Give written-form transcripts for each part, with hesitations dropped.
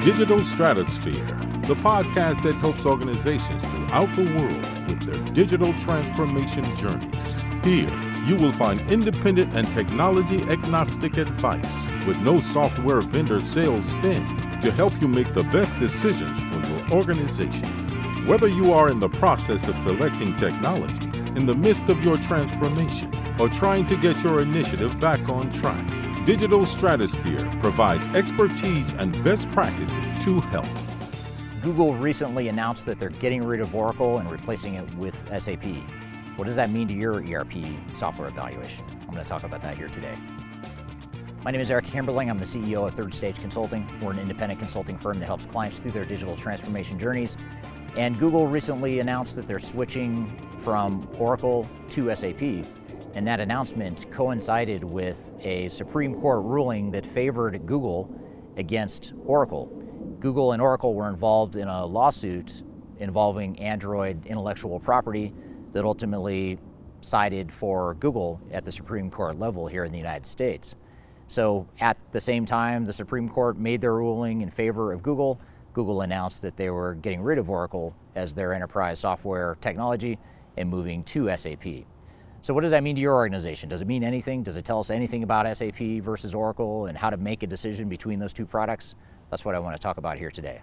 Digital Stratosphere, the podcast that helps organizations throughout the world with their digital transformation journeys. Here, you will find independent and technology-agnostic advice with no software vendor sales spin to help you make the best decisions for your organization. Whether you are in the process of selecting technology, in the midst of your transformation, or trying to get your initiative back on track, Digital Stratosphere provides expertise and best practices to help. Google recently announced that they're getting rid of Oracle and replacing it with SAP. What does that mean to your ERP software evaluation? I'm going to talk about that here today. My name is Eric Kimberling. I'm the CEO of Third Stage Consulting. We're an independent consulting firm that helps clients through their digital transformation journeys. And Google recently announced that they're switching from Oracle to SAP. And that announcement coincided with a Supreme Court ruling that favored Google against Oracle. Google and Oracle were involved in a lawsuit involving Android intellectual property that ultimately sided for Google at the Supreme Court level here in the United States. So at the same time the Supreme Court made their ruling in favor of Google, Google announced that they were getting rid of Oracle as their enterprise software technology and moving to SAP. So what does that mean to your organization? Does it mean anything? Does it tell us anything about SAP versus Oracle and how to make a decision between those two products? That's what I want to talk about here today.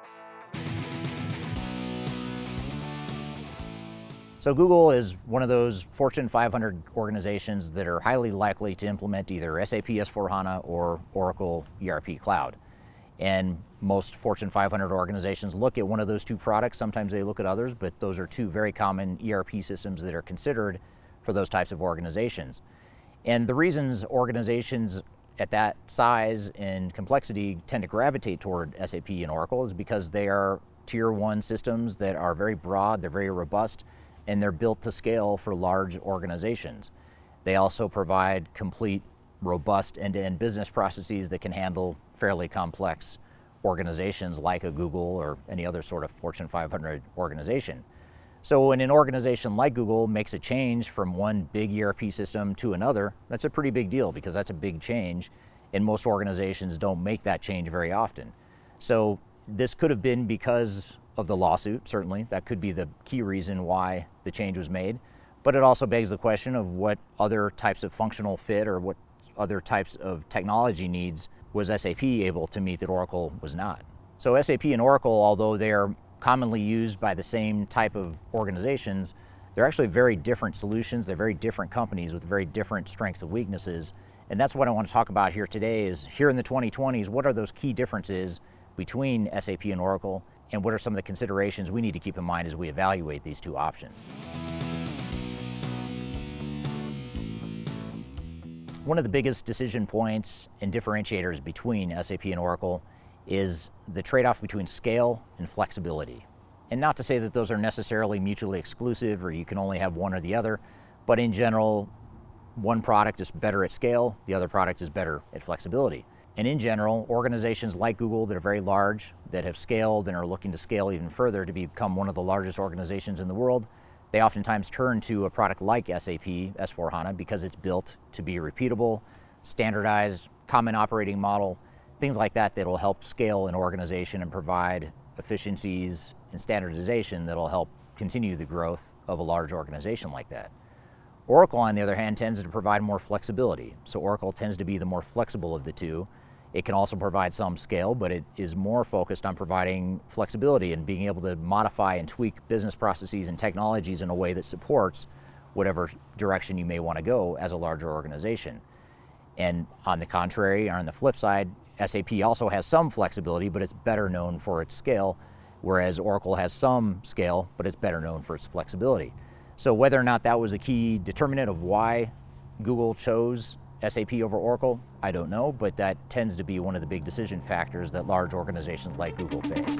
So Google is one of those Fortune 500 organizations that are highly likely to implement either SAP S/4HANA or Oracle ERP Cloud. And most Fortune 500 organizations look at one of those two products. Sometimes they look at others, but those are two very common ERP systems that are considered for those types of organizations. And the reasons organizations at that size and complexity tend to gravitate toward SAP and Oracle is because they are tier one systems that are very broad, they're very robust, and they're built to scale for large organizations. They also provide complete, robust end-to-end business processes that can handle fairly complex organizations like a Google or any other sort of Fortune 500 organization. So when an organization like Google makes a change from one big ERP system to another, that's a pretty big deal because that's a big change, and most organizations don't make that change very often. So this could have been because of the lawsuit, certainly. That could be the key reason why the change was made. But it also begs the question of what other types of functional fit or what other types of technology needs was SAP able to meet that Oracle was not. So SAP and Oracle, although they're commonly used by the same type of organizations, they're actually very different solutions. They're very different companies with very different strengths and weaknesses. And that's what I want to talk about here today is here in the 2020s, what are those key differences between SAP and Oracle, and what are some of the considerations we need to keep in mind as we evaluate these two options? One of the biggest decision points and differentiators between SAP and Oracle is the trade-off between scale and flexibility. And not to say that those are necessarily mutually exclusive or you can only have one or the other, but in general, one product is better at scale, the other product is better at flexibility. And in general, organizations like Google that are very large, that have scaled and are looking to scale even further to become one of the largest organizations in the world, they oftentimes turn to a product like SAP S/4HANA because it's built to be repeatable, standardized, common operating model, things like that that'll help scale an organization and provide efficiencies and standardization that'll help continue the growth of a large organization like that. Oracle, on the other hand, tends to provide more flexibility. So Oracle tends to be the more flexible of the two. It can also provide some scale, but it is more focused on providing flexibility and being able to modify and tweak business processes and technologies in a way that supports whatever direction you may want to go as a larger organization. And on the contrary, or on the flip side, SAP also has some flexibility, but it's better known for its scale, whereas Oracle has some scale, but it's better known for its flexibility. So whether or not that was a key determinant of why Google chose SAP over Oracle, I don't know, but that tends to be one of the big decision factors that large organizations like Google face.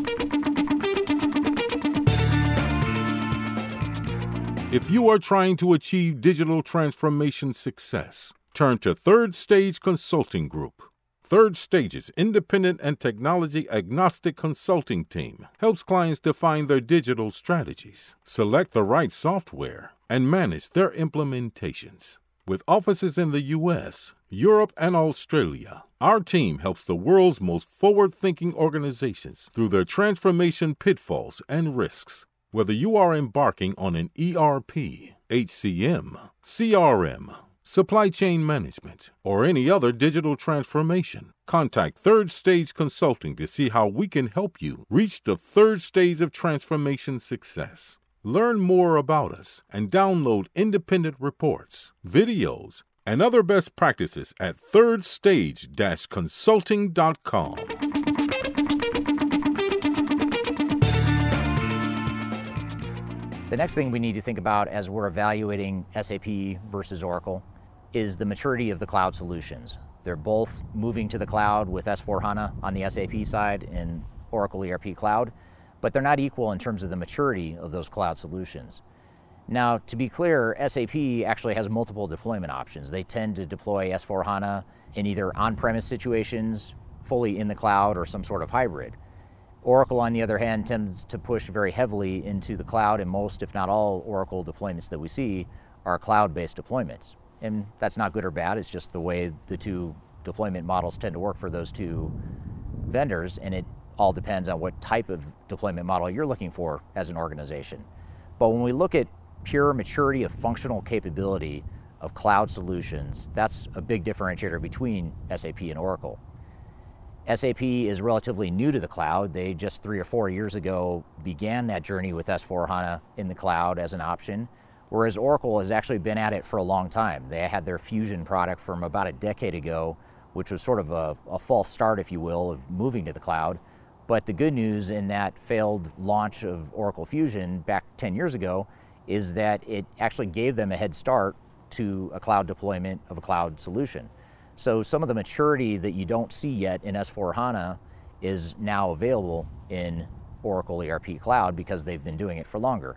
If you are trying to achieve digital transformation success, turn to Third Stage Consulting Group. Third Stage's independent and technology-agnostic consulting team helps clients define their digital strategies, select the right software, and manage their implementations. With offices in the U.S., Europe, and Australia, our team helps the world's most forward-thinking organizations through their transformation pitfalls and risks. Whether you are embarking on an ERP, HCM, CRM, supply chain management, or any other digital transformation, contact Third Stage Consulting to see how we can help you reach the third stage of transformation success. Learn more about us and download independent reports, videos, and other best practices at thirdstage-consulting.com. The next thing we need to think about as we're evaluating SAP versus Oracle is the maturity of the cloud solutions. They're both moving to the cloud with S/4HANA on the SAP side and Oracle ERP Cloud, but they're not equal in terms of the maturity of those cloud solutions. Now, to be clear, SAP actually has multiple deployment options. They tend to deploy S/4HANA in either on-premise situations, fully in the cloud, or some sort of hybrid. Oracle, on the other hand, tends to push very heavily into the cloud, and most, if not all, Oracle deployments that we see are cloud-based deployments. And that's not good or bad, it's just the way the two deployment models tend to work for those two vendors, and it all depends on what type of deployment model you're looking for as an organization. But when we look at pure maturity of functional capability of cloud solutions, that's a big differentiator between SAP and Oracle. SAP is relatively new to the cloud. They just 3 or 4 years ago began that journey with S/4HANA in the cloud as an option, whereas Oracle has actually been at it for a long time. They had their Fusion product from about a decade ago, which was sort of a false start, if you will, of moving to the cloud. But the good news in that failed launch of Oracle Fusion back 10 years ago is that it actually gave them a head start to a cloud deployment of a cloud solution. So some of the maturity that you don't see yet in S/4HANA is now available in Oracle ERP Cloud because they've been doing it for longer.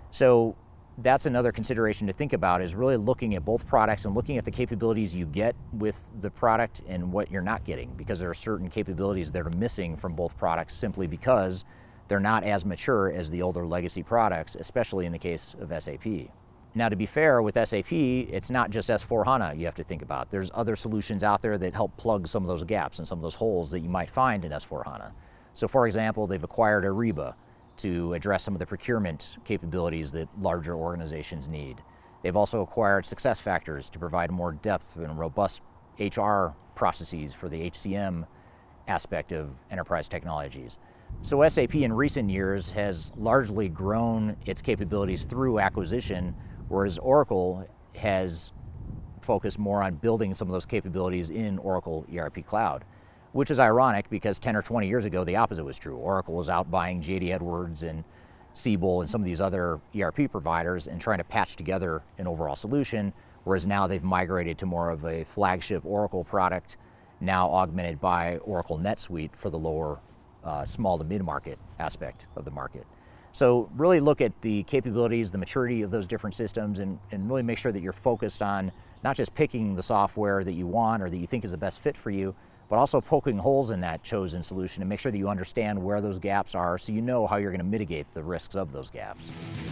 So that's another consideration to think about, is really looking at both products and looking at the capabilities you get with the product and what you're not getting, because there are certain capabilities that are missing from both products simply because they're not as mature as the older legacy products, especially in the case of SAP. Now, to be fair, with SAP, it's not just S/4HANA you have to think about. There's other solutions out there that help plug some of those gaps and some of those holes that you might find in S/4HANA. So for example, they've acquired Ariba to address some of the procurement capabilities that larger organizations need. They've also acquired SuccessFactors to provide more depth and robust HR processes for the HCM aspect of enterprise technologies. So SAP in recent years has largely grown its capabilities through acquisition, whereas Oracle has focused more on building some of those capabilities in Oracle ERP Cloud, which is ironic because 10 or 20 years ago, the opposite was true. Oracle was out buying JD Edwards and Siebel and some of these other ERP providers and trying to patch together an overall solution, whereas now they've migrated to more of a flagship Oracle product, now augmented by Oracle NetSuite for the lower small to mid-market aspect of the market. So really look at the capabilities, the maturity of those different systems, and really make sure that you're focused on not just picking the software that you want or that you think is the best fit for you, but also poking holes in that chosen solution and make sure that you understand where those gaps are so you know how you're going to mitigate the risks of those gaps.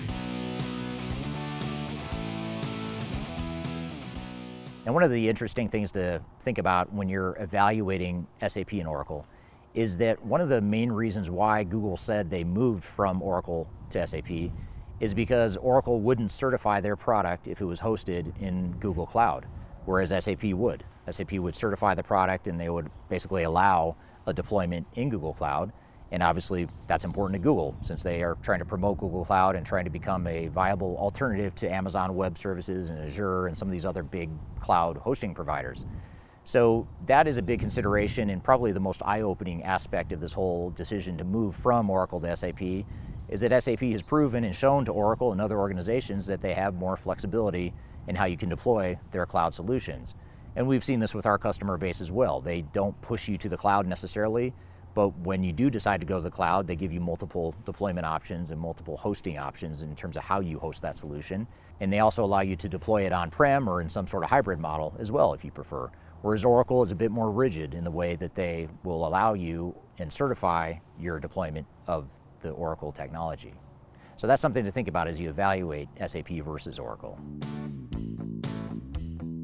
And one of the interesting things to think about when you're evaluating SAP and Oracle is that one of the main reasons why Google said they moved from Oracle to SAP is because Oracle wouldn't certify their product if it was hosted in Google Cloud, whereas SAP would. SAP would certify the product and they would basically allow a deployment in Google Cloud. And obviously that's important to Google since they are trying to promote Google Cloud and trying to become a viable alternative to Amazon Web Services and Azure and some of these other big cloud hosting providers. So that is a big consideration, and probably the most eye-opening aspect of this whole decision to move from Oracle to SAP is that SAP has proven and shown to Oracle and other organizations that they have more flexibility in how you can deploy their cloud solutions. And we've seen this with our customer base as well. They don't push you to the cloud necessarily, but when you do decide to go to the cloud, they give you multiple deployment options and multiple hosting options in terms of how you host that solution. And they also allow you to deploy it on-prem or in some sort of hybrid model as well if you prefer. Whereas Oracle is a bit more rigid in the way that they will allow you and certify your deployment of the Oracle technology. So that's something to think about as you evaluate SAP versus Oracle.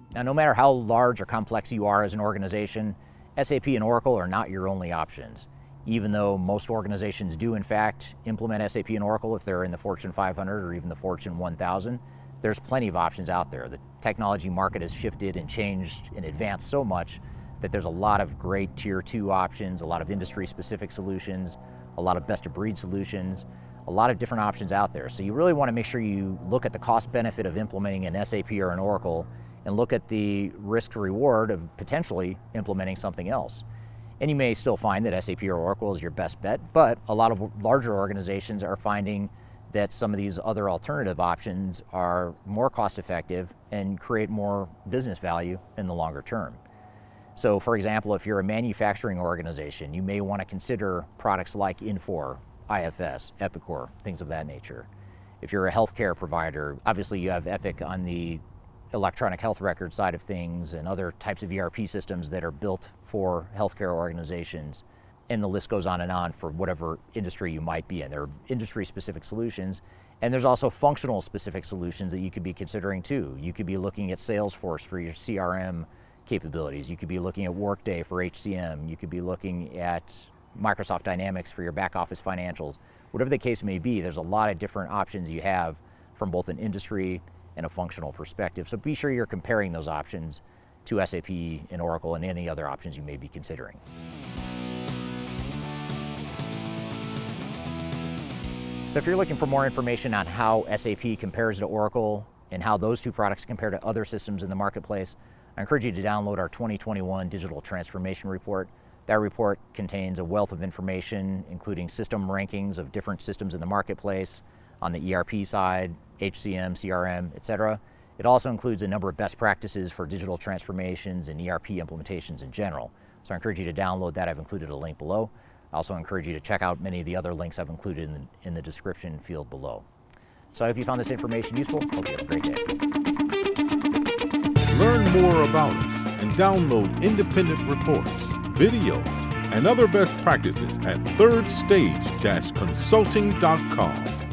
Now, no matter how large or complex you are as an organization, SAP and Oracle are not your only options. Even though most organizations do in fact implement SAP and Oracle if they're in the Fortune 500 or even the Fortune 1000, there's plenty of options out there. The technology market has shifted and changed and advanced so much that there's a lot of great tier 2 options, a lot of industry specific solutions, a lot of best of breed solutions, a lot of different options out there. So you really want to make sure you look at the cost benefit of implementing an SAP or an Oracle and look at the risk reward of potentially implementing something else. And you may still find that SAP or Oracle is your best bet, but a lot of larger organizations are finding that some of these other alternative options are more cost effective and create more business value in the longer term. So for example, if you're a manufacturing organization, you may want to consider products like Infor, IFS, Epicor, things of that nature. If you're a healthcare provider, obviously you have Epic on the electronic health record side of things and other types of ERP systems that are built for healthcare organizations. And the list goes on and on for whatever industry you might be in. There are industry specific solutions, and there's also functional specific solutions that you could be considering too. You could be looking at Salesforce for your CRM capabilities. You could be looking at Workday for HCM. You could be looking at Microsoft Dynamics for your back office financials. Whatever the case may be, there's a lot of different options you have from both an industry and a functional perspective. So be sure you're comparing those options to SAP and Oracle and any other options you may be considering. So if you're looking for more information on how SAP compares to Oracle and how those two products compare to other systems in the marketplace, I encourage you to download our 2021 Digital Transformation Report. That report contains a wealth of information, including system rankings of different systems in the marketplace on the ERP side, HCM, CRM, etc. It also includes a number of best practices for digital transformations and ERP implementations in general. So I encourage you to download that. I've included a link below. I also encourage you to check out many of the other links I've included in the description field below. So I hope you found this information useful. Hope you have a great day. Learn more about us and download independent reports, videos, and other best practices at thirdstage-consulting.com.